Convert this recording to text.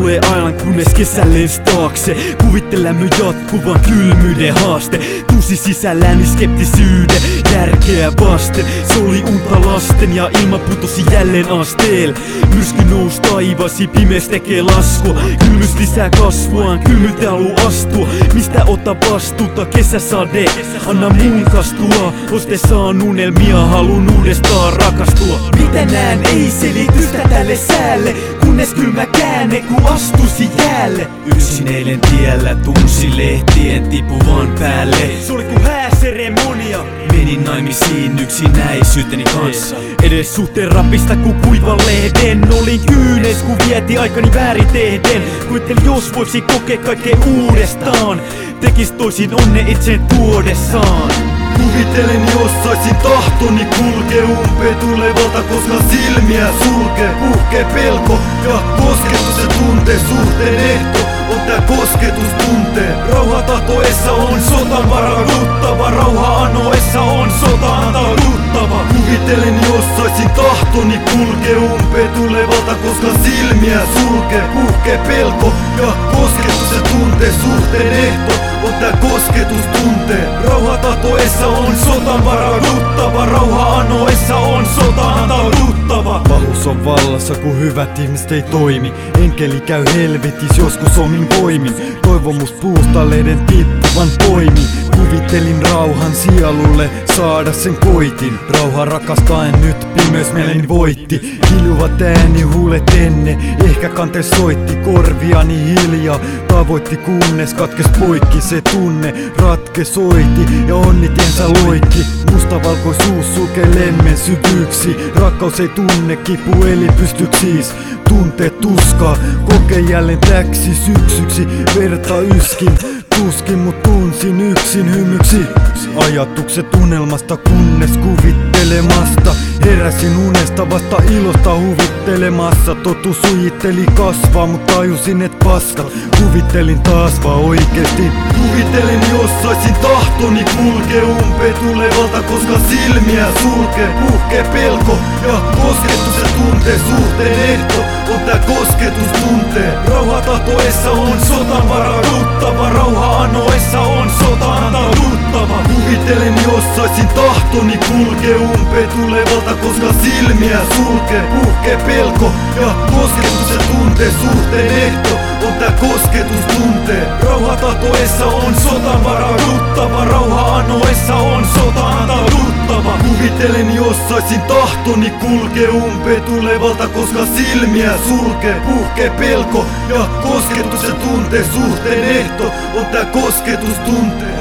tulee ajan kunnes kesä lens taakse. Kuvittelemme jatkuvan kylmyyden haaste. Tusi sisälläni skeptisyyden järkeä vasten. Se oli unta lasten ja ilma putosi jälleen asteel. Myrsky nous taivasi, pimeys tekee laskua. Kylmyys lisää kasvuaan, kylmyyttä haluu astua. Mistä ota vastuuta kesäsade? Anna mun kastua, oste saan unelmia, halun uudestaan rakastua. Mitä näen ei selitystä tälle säälle, kunnes kylmä käänne ku astuisi jäälle. Yksin eilen tiellä tunsi lehtien tipuvan päälle. Se oli ku hääseremonia. Menin naimisiin yksinäisyyteni kanssa. Edes suhteen rapista ku kuivan lehden. Olin kyynes ku vieti aikani väärin tehden. Kuvittelin jos voisi kokea kaikkea uudestaan. Tekis toisin onne itsen tuodessaan. Kuvittelen jos saisin tahtoni kulkee umpeen tulevalta, koska silmiä sulkee. Puhkee pelko ja kosketus se tuntee, suhteen ehto on tää kosketus tuntee. Rauha tahtoessa on sotan varauduttava, rauha anoessa on sota antauduttava. Kuvittelen jos saisin tahtoni kulkee umpeen tulevalta, koska silmiä sulkee. Puhkee pelko ja kosketus se tuntee, suhteen ehto on tää kosketus tuntee. Rauha tahtoessa on sotan varauduttava, rauha anoessa on sota antauduttava. Pahuus on vallassa kun hyvät ihmiset ei toimi. Enkeli käy helvetis joskus omin voimin. Toivomus puusta lehden tippuvan poimi. Kuvittelin rauhan sielulle, saada sen koitin. Rauha rakastaen nyt pimeys mieleni voitti. Hiljuvat ääni huulet ennen, ehkä kante soitti. Korviani hiljaa tavoitti kunnes katkes poikki. Se tunne ratkesoiti ja onnitiensä loikki. Mustavalkoisuus sulkee lemmen syvyyksi. Rakkaus ei tunne kipu eli pystyks siis tuntee tuskaa. Koke jälleen täksi syksyksi, verta yskin. Tuskin mut tunsin yksin hymyksi. Ajatukset unelmasta kunnes kuvittelemasta. Heräsin unesta vasta ilosta huvittelemassa. Totuus sujitteli kasvaa, mut tajusin et paskat. Kuvittelin taas vaan oikeesti. Kuvittelen jos saisin tahtoni kulkee umpeen tulevalta, koska silmiä sulkee. Puhkee pelko ja kosketus se tuntee, suhteen ehto on tää kosketus tuntee. Rauha tahtoessa on sotan varauduttava, rauha anoessa on sota antauduttava. Kuvittelen jos saisin tahtoni kulkee umpeen tulevalta, koska silmiä sulkee. Puhkee pelko ja kosketus se tuntee, suhteen ehto on tää kosketus tuntee. Rauha tahtoessa on sotan varauduttava, rauha anoessa on sota antauduttava. Kuvittelen jos saisin tahtoni kulkee umpeen tulevalta, koska silmiä sulkee. Puhkee pelko ja kosketus se tuntee, suhteen ehto on tää kosketus tuntee.